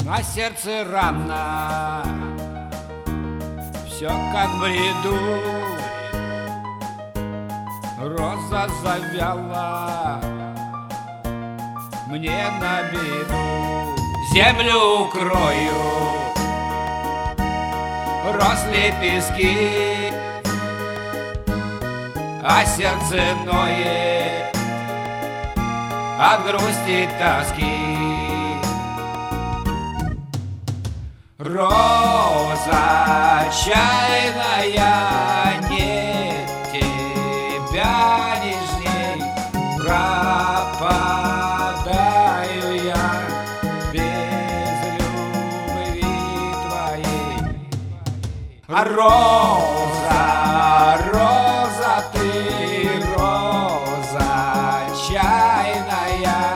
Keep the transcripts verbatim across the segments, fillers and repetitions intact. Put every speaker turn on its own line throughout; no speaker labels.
На сердце рана, все как в бреду. Роза завяла мне на беду. Землю укрою, роз лепестки, а сердце ноет от грусти и тоски. Роза чайная, нет тебя нежней, пропадаю я без любви твоей. А роза, роза ты, роза чайная,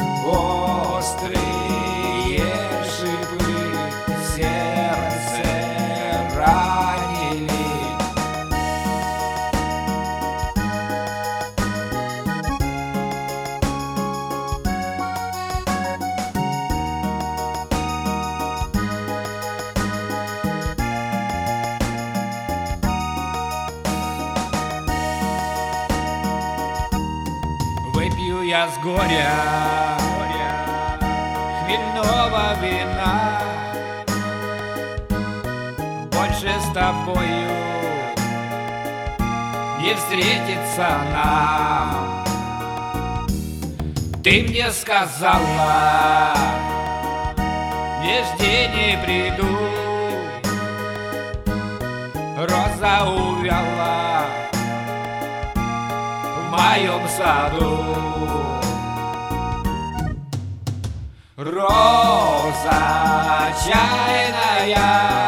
острые шипы сердце ранили. Выпью я с горя хмельного вина, больше с тобою не встретиться нам. Ты мне сказала, не жди, не приду. Роза увяла в моем саду. Роза чайная,